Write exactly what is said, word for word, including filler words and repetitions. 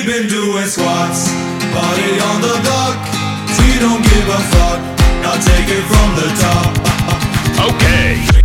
We've been doing squats, party on the block. We don't give a fuck, now take it from the top. Okay.